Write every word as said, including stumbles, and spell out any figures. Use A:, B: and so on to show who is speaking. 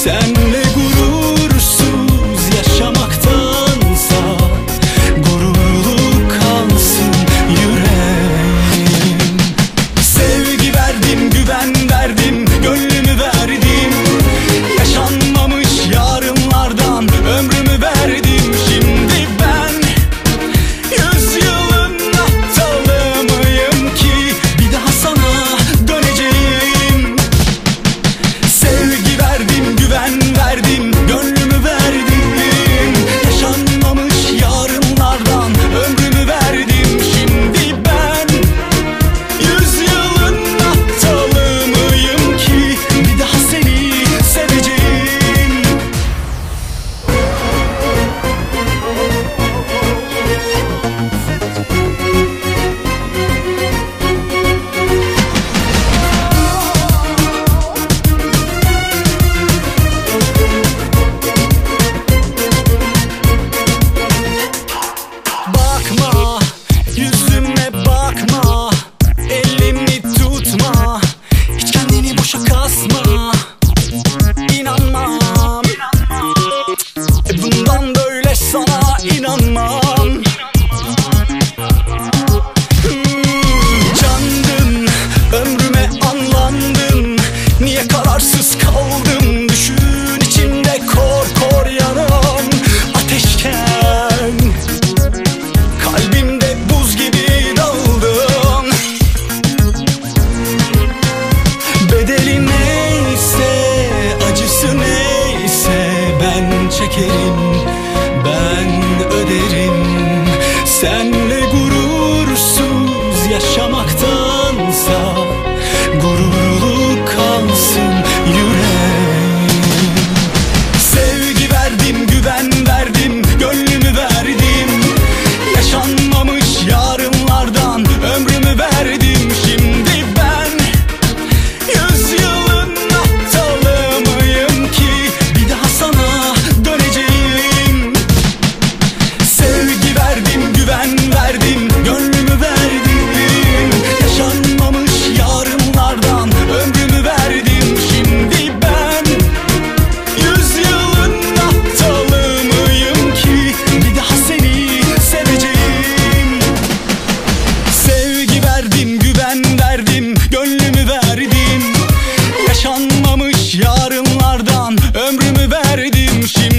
A: senle gurursuz yaşamaktansa gururlu kalsın yüreğim. Sevgi verdim, güven verdim, gönlümü verdim. Yaşanmamış yarınlardan ömrümü verdim. Şimdi ben yüzyılın aptalı mıyım ki bir daha sana döneceğim? Sevgi verdim, güven verdim, gönlümü verdim. Yaşanmamış yarınlardan ömrümü verdim. Şimdi ben yüzyılın aptalı mıyım ki bir daha seni seveceğim? Bakma, yüzüme bakma, elimi tutma, hiç kendini boşa kasma. İnanmam, e bundan böyle sana inanmam. Hmm, candın, ömrüme anlandın. Niye kararsız kaldım? Düşün içimde kor kor yanan ateşken. Kalbimde buz gibi daldın. Bedeli neyse, acısı neyse ben çekerim, ben öderim. Senle gurursuz yaşamaktansa gururlu kalsın yüreğim. Sevgi verdim, güven verdim, gönlümü verdim. Yaşanmamış yarınlardan ömrümü verdim. Şimdi ben yüzyılın aptalı mıyım ki bir daha sana döneceğim? Sevgi verdim, güven verdim, gönlümü verdim. Yaşanmamış yarınlardan ömrümü verdim. Şimdi ben yüzyılın aptalı mıyım ki bir daha seni seveceğim? Sevgi verdim, güven verdim, gönlümü verdim. Yaşanmamış yarınlardan ömrümü verdim. Şimdi